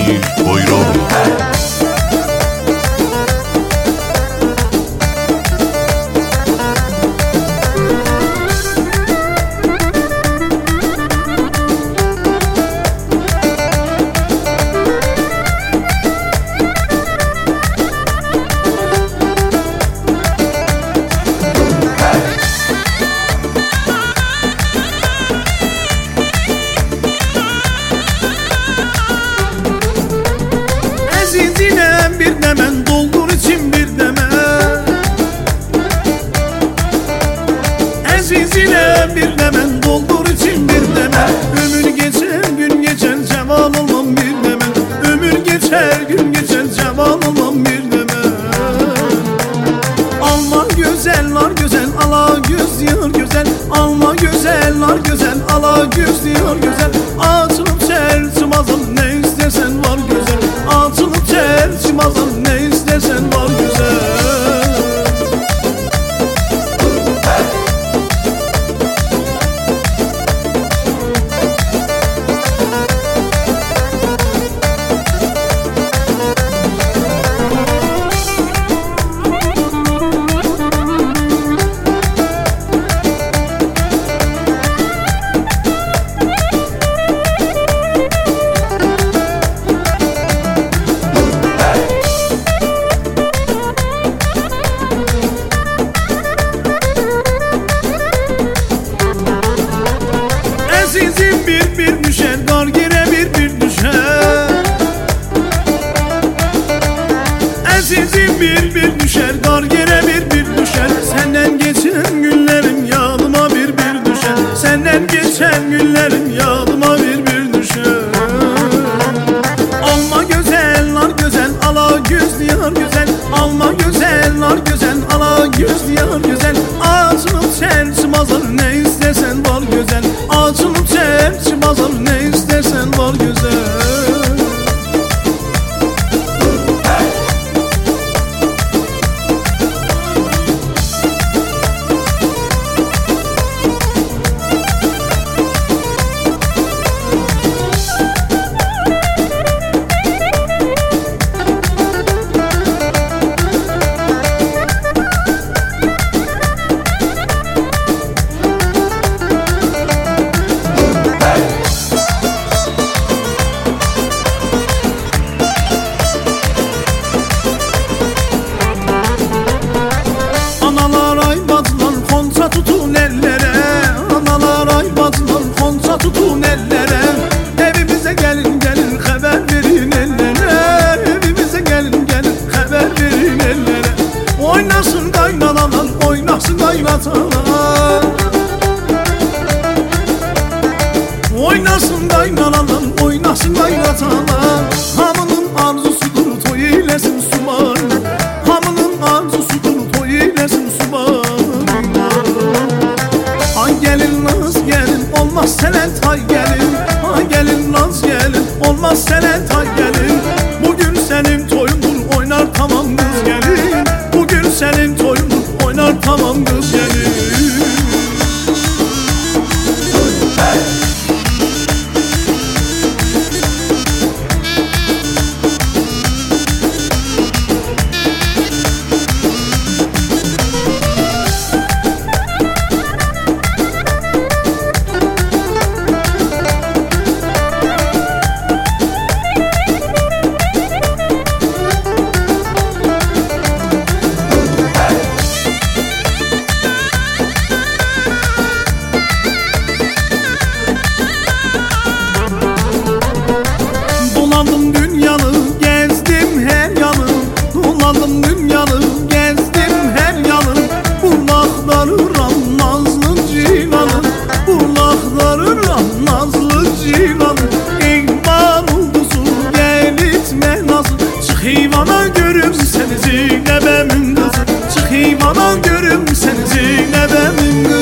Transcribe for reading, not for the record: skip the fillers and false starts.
Emir Boyro. Azizine bir demen doldur için bir demen, azizine bir demen doldur için bir demen. Ömür geçer gün geçer ceval olmam bir demen, ömür geçer gün geçer ceval olmam bir demen. Alma güzeller güzel ala göz diyor güzel, alma güzeller güzel ala göz diyor güzel. Açılıp çerçimazım ne istersen var güzel, açılıp çerçimazım ne istersen var güzel. Azizim bir düşer, dar yere bir düşer. Azizim bir düşer, dar yere bir düşer. Senden geçen günlerim yadıma bir düşer. Senden geçen günlerim yadıma bir düşer. Alma güzeller güzel, ala göz diyor güzel. Alma güzeller güzel, ala göz diyor güzel. Açılıp çerçimazlar ne istersen var güzel. Açılıp çerçimazlar ne istersen var güzel. Tutun ellere, analar ay bacılar konça tutun ellere. Evimize gelin gelin haber verin ellere, evimize gelin gelin haber verin ellere. Oynasın kaynanalar, oynasın kaynatalar, oynasın kaynanalar, oynasın kaynatalar. Hamının arzusudur toy eylesin suman, hamının arzusudur toy eylesin suman. Olmaz senet hay gelin, hay gelin naz gelin. Olmaz senet hay gelin. Bugün senin toyundur oynar tamam kız gelin. Bugün senin toyundur oynar tamam kız gelin. Dolandım dünyanı, gezdim her yanı. Dolandım dünyanı, gezdim her yanı. Bulakları ram nazlı cilanı, bulakları ram nazlı cilanı. İkbal oldusu gelitme nazlı. Çık heyvana görüm seni Zeynebemin kızı, çık heyvana görüm seni Zeynebemin kızı.